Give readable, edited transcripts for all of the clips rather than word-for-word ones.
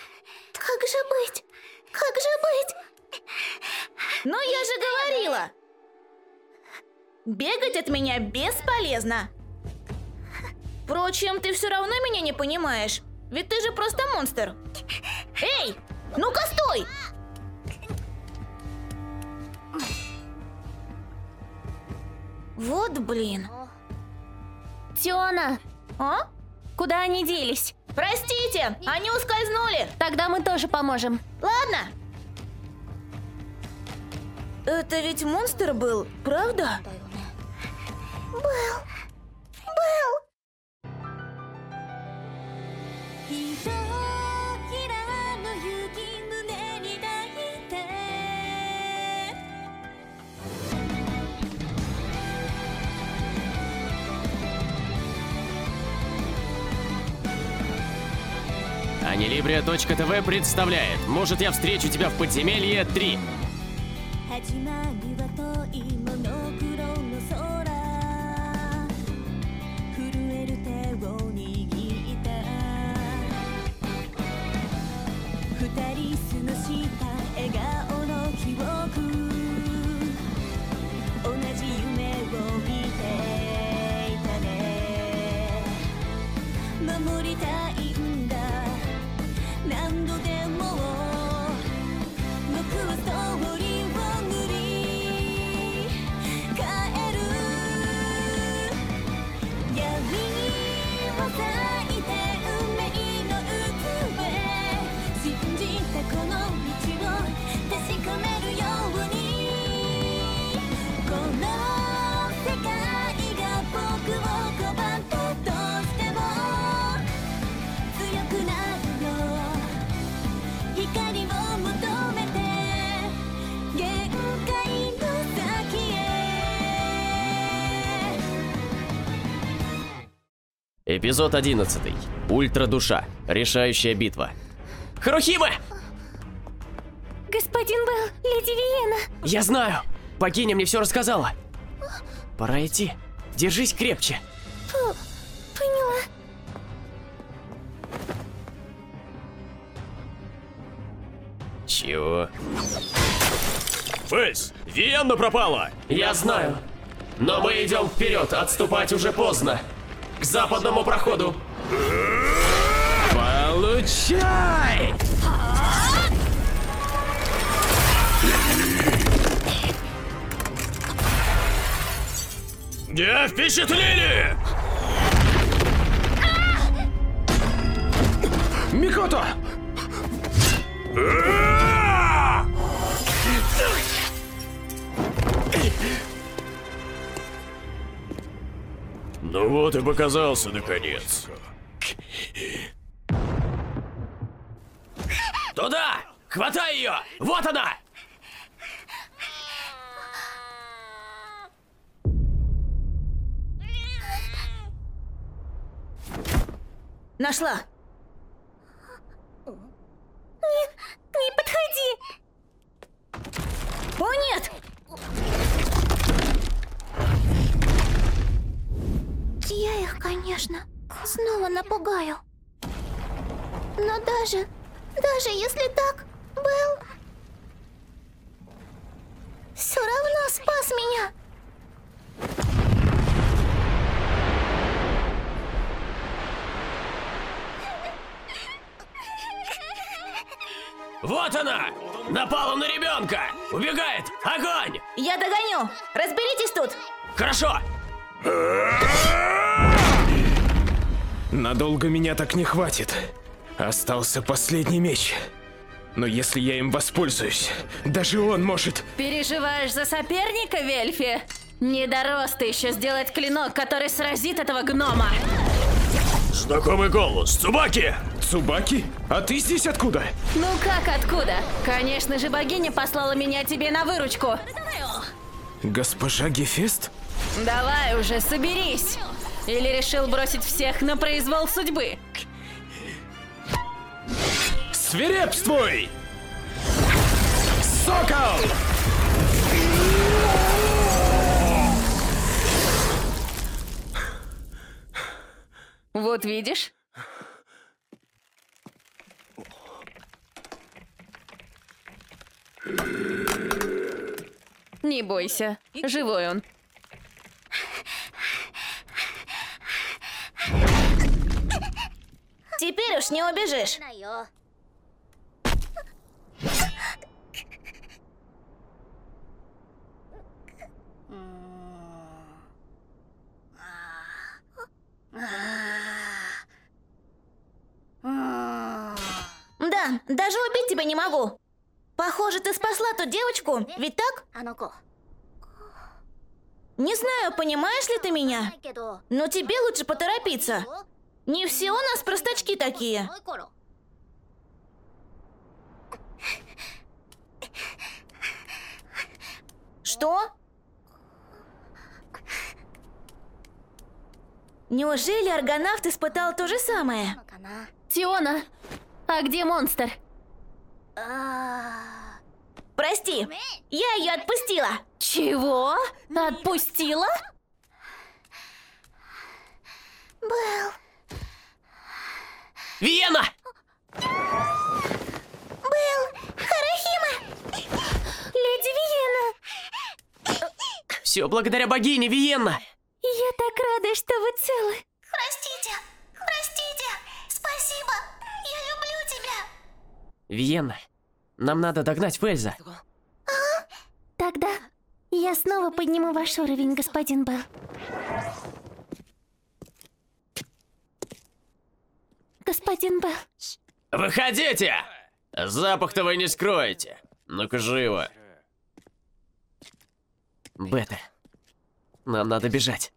Как же быть? Как же быть? Ну я же говорила! Бегать от меня бесполезно. Впрочем, ты все равно меня не понимаешь. Ведь ты же просто монстр. Эй, ну-ка стой! Вот блин. Тёна, А? куда они делись? Простите, они ускользнули. Тогда мы тоже поможем. Ладно. Это ведь монстр был, правда? Был. Анилибрия.тв представляет «Может, я встречу тебя в подземелье 3». Эпизод 11. Ультра-душа. Решающая битва. Харухима! Господин Белл, леди Виена. Я знаю! Богиня мне все рассказала. Пора идти. Держись крепче. Поняла. Чего? Фейс, Виенна пропала! Я знаю. Но мы идем вперед, отступать уже поздно. К западному проходу. Получай! Не впечатлили! Микото! Ну вот и показался, наконец. Туда! Хватай ее! Вот она! Нашла. Не подходи. О, нет! Я их, конечно, снова напугаю. Но даже если так, Белл все равно спас меня. Вот она! Напала на ребенка! Убегает! Огонь! Я догоню! Разберитесь тут! Хорошо! Надолго меня так не хватит. Остался последний меч. Но если я им воспользуюсь, даже он может... Переживаешь за соперника, Вельфи? Не дорос ты еще сделать клинок, который сразит этого гнома. Знакомый голос. Цубаки! Цубаки? А ты здесь откуда? Ну как откуда? Конечно же, богиня послала меня тебе на выручку. Госпожа Гефест? Давай уже, соберись. Или решил бросить всех на произвол судьбы? Свирепствуй! Сокол! Вот видишь? Не бойся, живой он. Теперь уж не убежишь. Да, даже убить тебя не могу. Похоже, ты спасла ту девочку, ведь так? あの子 Не знаю, понимаешь ли ты меня, けど но тебе лучше поторопиться. Не все у нас простачки такие. い頃 Что? Неужели аргонавт испытал то же самое? かな Тиона, а где монстр? Прости, я ее отпустила. Чего? Отпустила? Белл, Виена! Харахима! Леди Виена! Все благодаря богине, Виена! Я так рада, что вы целы. Простите, простите, спасибо, я люблю тебя. Виена, нам надо догнать Фельза. Тогда я снова подниму ваш уровень, господин Белл. Господин Белл, Выходите! Запах-то вы не скроете. Ну-ка, живо. Бета, нам надо бежать.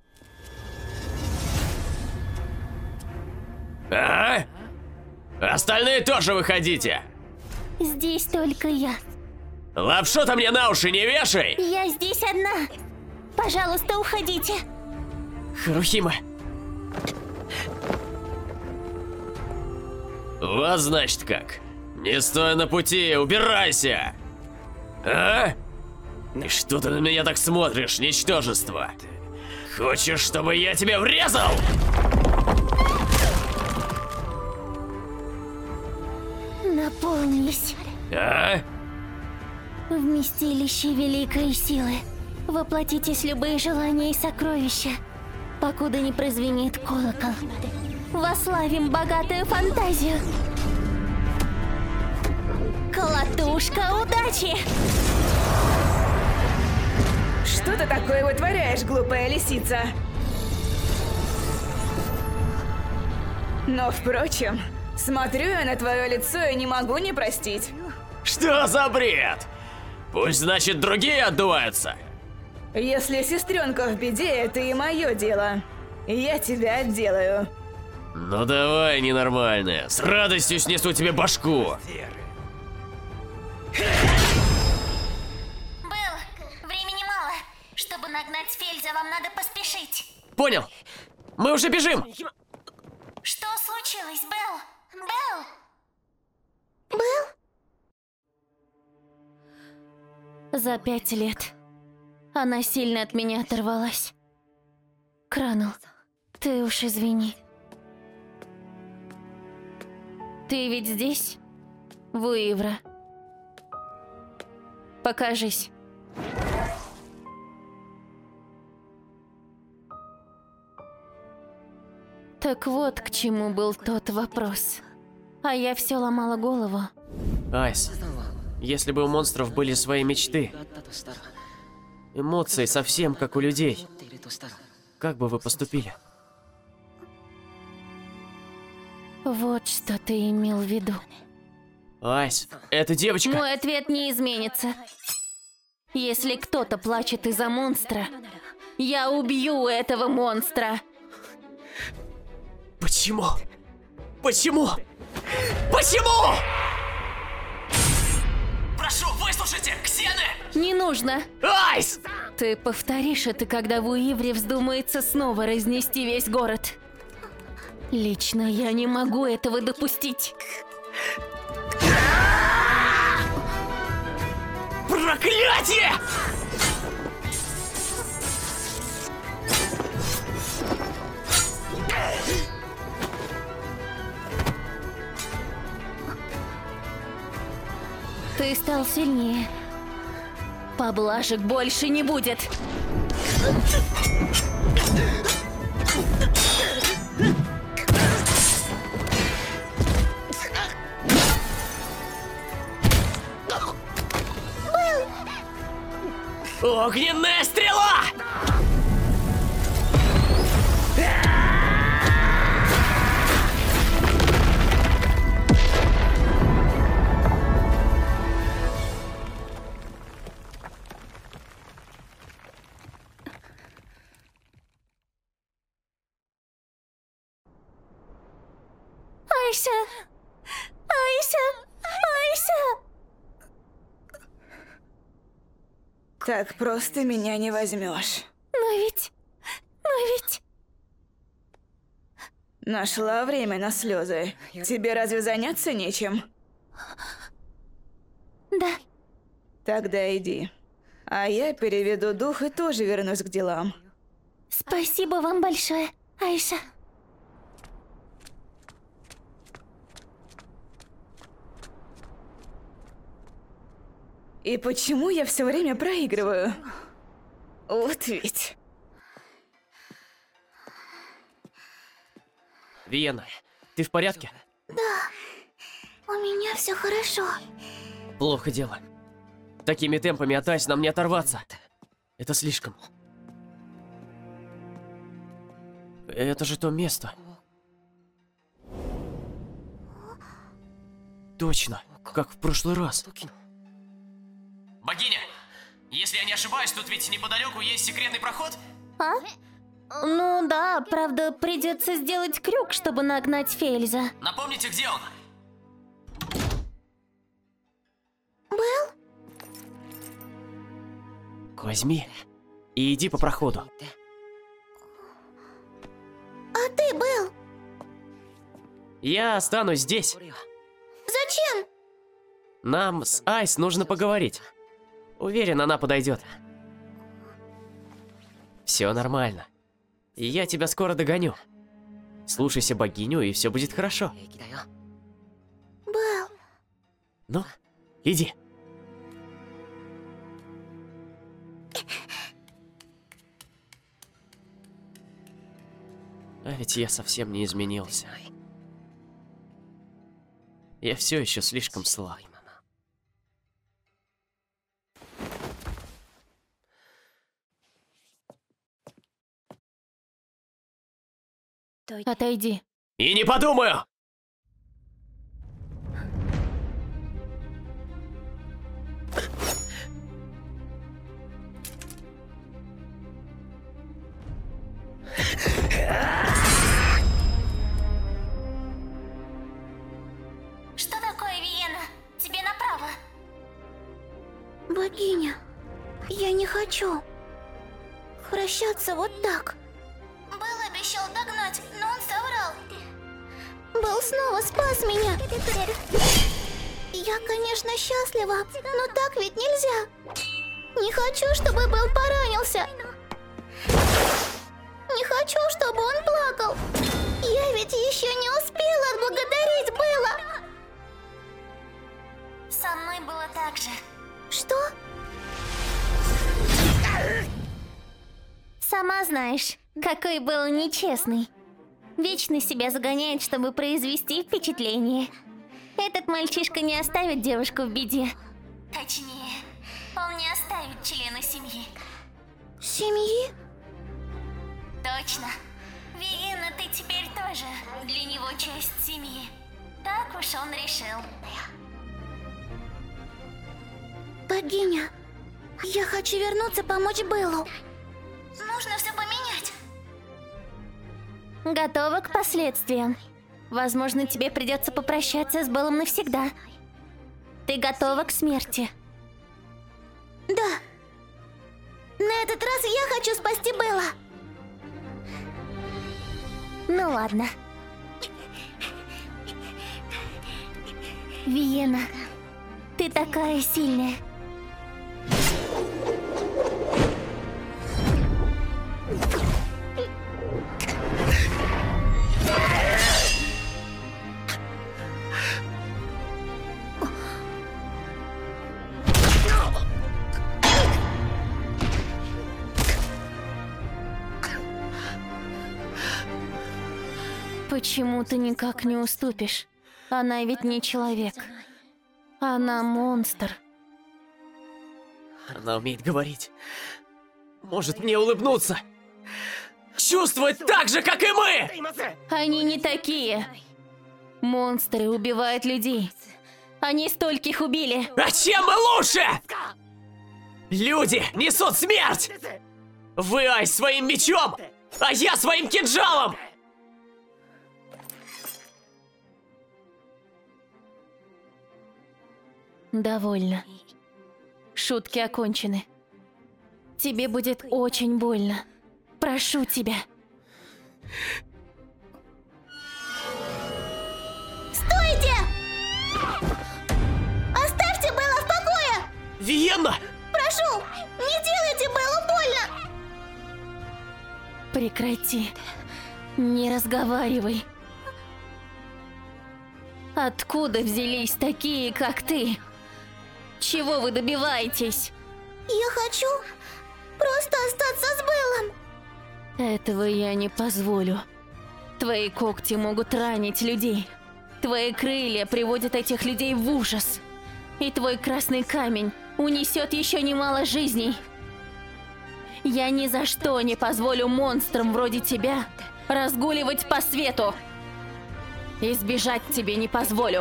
А? Остальные тоже выходите! здесь только я. Лапшу-то мне на уши не вешай! Я здесь одна. Пожалуйста, уходите. Харухима. Вот значит как. Не стой на пути, убирайся! А? И что ты на меня так смотришь, ничтожество? Хочешь, чтобы я тебе врезал? Наполнись. А? Вместилище великой силы. Воплотитесь любые желания и сокровища, покуда не прозвенит колокол. Вославим богатую фантазию. Колотушка удачи! Что ты такое вытворяешь, глупая лисица? Но, впрочем, смотрю я на твое лицо и не могу не простить. Что за бред? Пусть, значит, другие отдуваются. Если сестренка в беде, это и мое дело. Я тебя отделаю. Ну давай, ненормальная, с радостью снесу тебе башку. Белл, времени мало. Чтобы нагнать Фельза, вам надо поспешить. Понял. Мы уже бежим. Что случилось, Белл? Белл? За 5 лет она сильно от меня оторвалась. Кранул, ты уж извини. Ты ведь здесь, Вуивра? Покажись. Так вот к чему был тот вопрос. А я все ломала голову. Айс, если бы у монстров были свои мечты, эмоции совсем как у людей, как бы вы поступили? Вот что ты имел в виду. Айс, эта девочка... Мой ответ не изменится. Если кто-то плачет из-за монстра, я убью этого монстра. Почему? Почему? Почему? Прошу, выслушайте, Ксены! Не нужно. Айс! Ты повторишь это, когда в Уивре вздумается снова разнести весь город. Лично я не могу этого допустить. Проклятие! Ты стал сильнее. Поблажек больше не будет. Огненная стрела! Айша! Айша! Айша! Так просто меня не возьмешь. Но ведь... Нашла время на слезы. Тебе разве заняться нечем? Да. Тогда иди. А я переведу дух и тоже вернусь к делам. Спасибо вам большое, Айша. И почему я все время проигрываю? Вот ведь. Виена, ты в порядке? У меня все хорошо. Плохо дело. Такими темпами от Айс нам не оторваться. Это слишком. Это же то место. Точно, как в прошлый раз. Богиня, если я не ошибаюсь, тут ведь неподалеку есть секретный проход? А? Ну да, правда, придется сделать крюк, чтобы нагнать Фельза. Напомните, где он? Возьми и иди по проходу. А ты был? Я останусь здесь. Зачем? Нам с Айс нужно поговорить. Уверен, она подойдет. Все нормально. И я тебя скоро догоню. Слушайся богиню, и все будет хорошо. Был. Ну, иди. А ведь я совсем не изменился. Я все еще слишком слаб. Отойди. И не подумаю! Что такое, Виена? Тебе направо. Богиня, я не хочу прощаться вот так. Был обещал догнать, но он соврал. Был снова спас меня. Я, конечно, счастлива, но так ведь нельзя. Не хочу, чтобы Был поранился. Не хочу, чтобы он плакал. Я ведь еще не успела отблагодарить Белла. Со мной было так же. Что? Сама знаешь, какой был нечестный. Вечно себя загоняет, чтобы произвести впечатление. Этот мальчишка не оставит девушку в беде. Точнее, он не оставит члена семьи. Семьи? Точно. Виена, ты теперь тоже для него часть семьи. Так уж он решил. Богиня, я хочу вернуться помочь Беллу. Нужно все поменять. Готова к последствиям. Возможно, тебе придется попрощаться с Беллом навсегда. Ты готова к смерти? Да. На этот раз я хочу спасти Белла. Ну ладно. Виена, ты такая сильная. Почему ты никак не уступишь? Она ведь не человек. Она монстр. Она умеет говорить. Может мне улыбнуться. Чувствовать так же, как и мы! Они не такие. Монстры убивают людей. Они стольких убили. А чем мы лучше? Люди несут смерть! Вы, Айс, своим мечом, а я своим кинжалом! Довольно. Шутки окончены. Тебе будет очень больно. Прошу тебя. Стойте! Оставьте Белла в покое! Виенна! Прошу, не делайте Беллу больно! Прекрати. Не разговаривай. Откуда взялись такие, как ты? Чего вы добиваетесь? Я хочу просто остаться с Беллом. Этого я не позволю. Твои когти могут ранить людей. Твои крылья приводят этих людей в ужас. И твой красный камень унесет еще немало жизней. Я ни за что не позволю монстрам вроде тебя разгуливать по свету. Избежать тебе не позволю.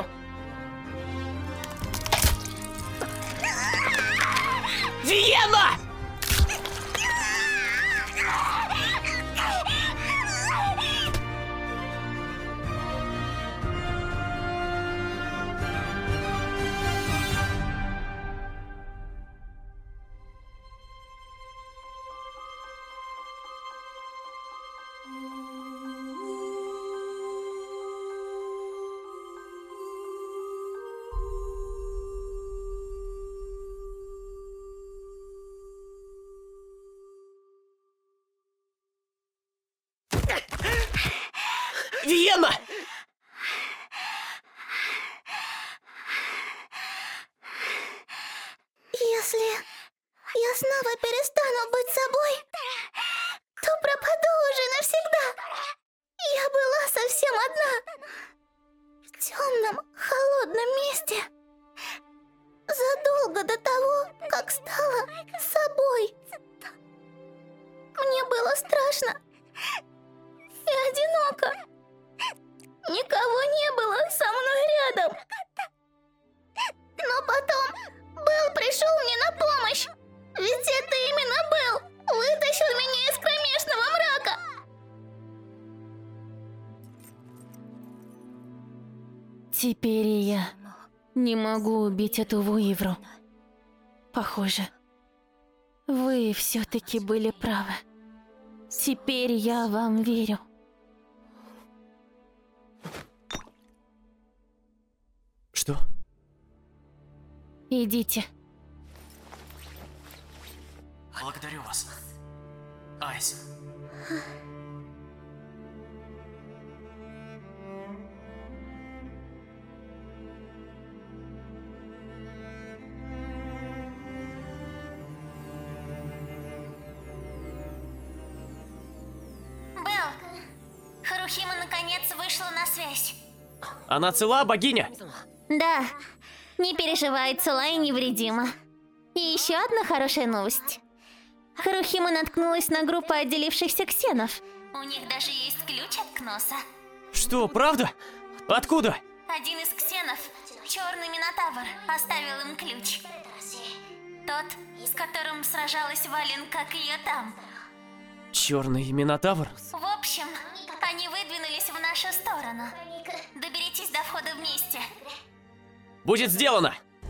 Виенна! Виенна! Если я снова перестану быть собой, то пропаду уже навсегда. Я была совсем одна. В темном, холодном месте. Задолго до того, как стала собой. Мне было страшно и одиноко. Никого не было со мной рядом. Но потом Белл пришел мне на помощь. Ведь это именно Белл вытащил меня из кромешного мрака. Теперь и я не могу убить эту Вуивру. Похоже, вы все-таки были правы. Теперь я вам верю. Что? Идите. Благодарю вас, Айс. Белл, Харухима наконец вышла на связь. Она цела, богиня? Да, не переживай, цела и невредима. И еще одна хорошая новость. Харухима наткнулась на группу отделившихся ксенов. У них даже есть ключ от Кноса. Что, правда? Откуда? Один из ксенов, черный Минотавр, оставил им ключ. Тот, с которым сражалась Вален, как ее там. Черный Минотавр? В общем, они выдвинулись в нашу сторону. Доберитесь до входа вместе. Будет сделано!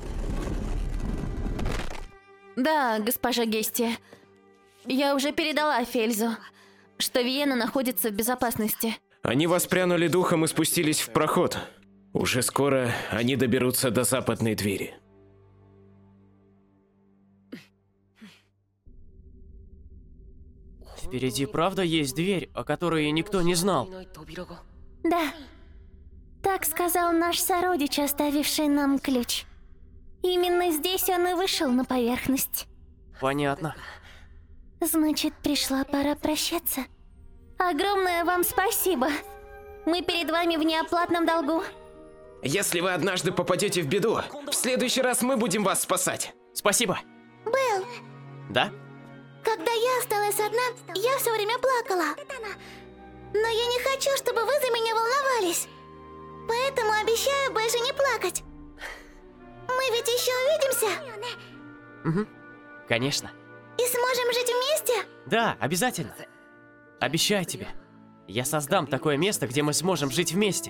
Да, госпожа Гестия. Я уже передала Фельзу, что Виена находится в безопасности. Они воспрянули духом и спустились в проход. Уже скоро они доберутся до западной двери. Впереди правда есть дверь, о которой никто не знал. Да, так сказал наш сородич, оставивший нам ключ. Именно здесь он и вышел на поверхность. Понятно. Значит, пришла пора прощаться. Огромное вам спасибо. Мы перед вами в неоплатном долгу. Если вы однажды попадете в беду, в следующий раз мы будем вас спасать. Спасибо. Белл, Да? когда я осталась одна, я все время плакала. Но я не хочу, чтобы вы за меня волновались. Поэтому обещаю больше не плакать. Мы ведь еще увидимся Угу. Конечно. и сможем жить вместе. Да, обязательно. Обещаю тебе. Я создам такое место, где мы сможем жить вместе.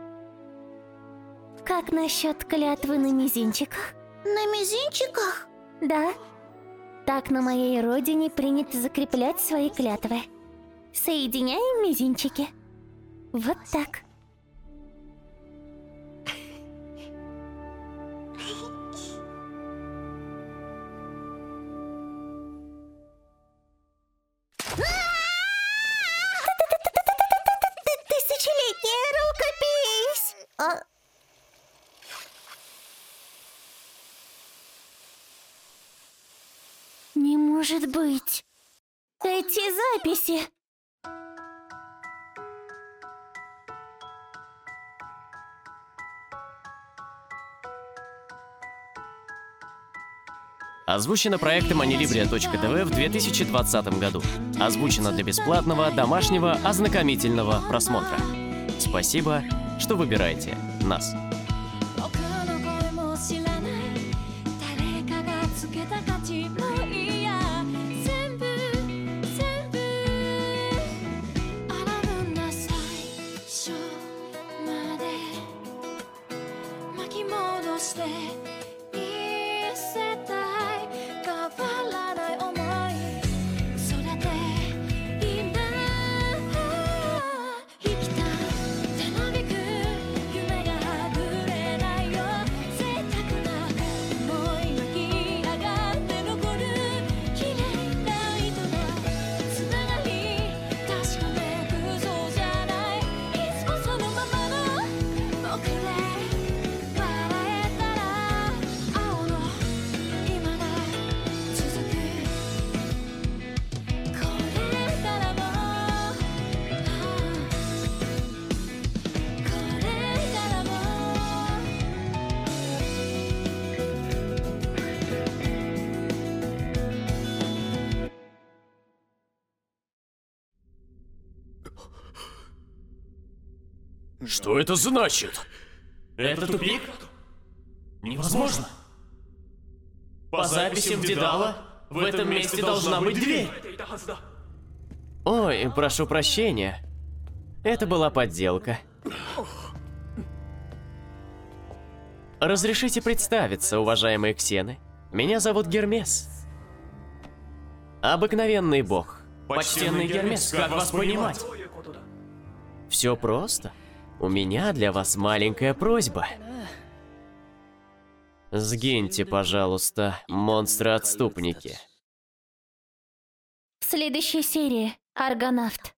Как насчет клятвы на мизинчиках? На мизинчиках? Да. Так на моей родине принято закреплять свои клятвы. Соединяем мизинчики. Вот так. Тысячелетняя рукопись! Не может быть. Эти записи. Озвучено проектом Anilibria.tv в 2020 году. Озвучено для бесплатного, домашнего, ознакомительного просмотра. Спасибо, что выбираете нас. 僕の声も知らない誰かがつけた価値もいや全部洗うな最初まで巻き戻して見せたい変わらない想いそれで今生きたたなびく夢がぶれないよ贅沢な思いがき上がって残る綺麗な糸のつながり確かめ偶像じゃないいつもそのままの僕で笑えたら青の今が続くこれからもこれからも Что это значит? Это тупик? Невозможно. По записям Дедала, в этом месте должна быть дверь. Ой, прошу прощения. Это была подделка. Разрешите представиться, уважаемые ксены. Меня зовут Гермес. Обыкновенный бог. Почтенный Гермес, как вас понимать? Все просто. У меня для вас маленькая просьба. Сгиньте, пожалуйста, монстры-отступники. В следующей серии Аргонавт.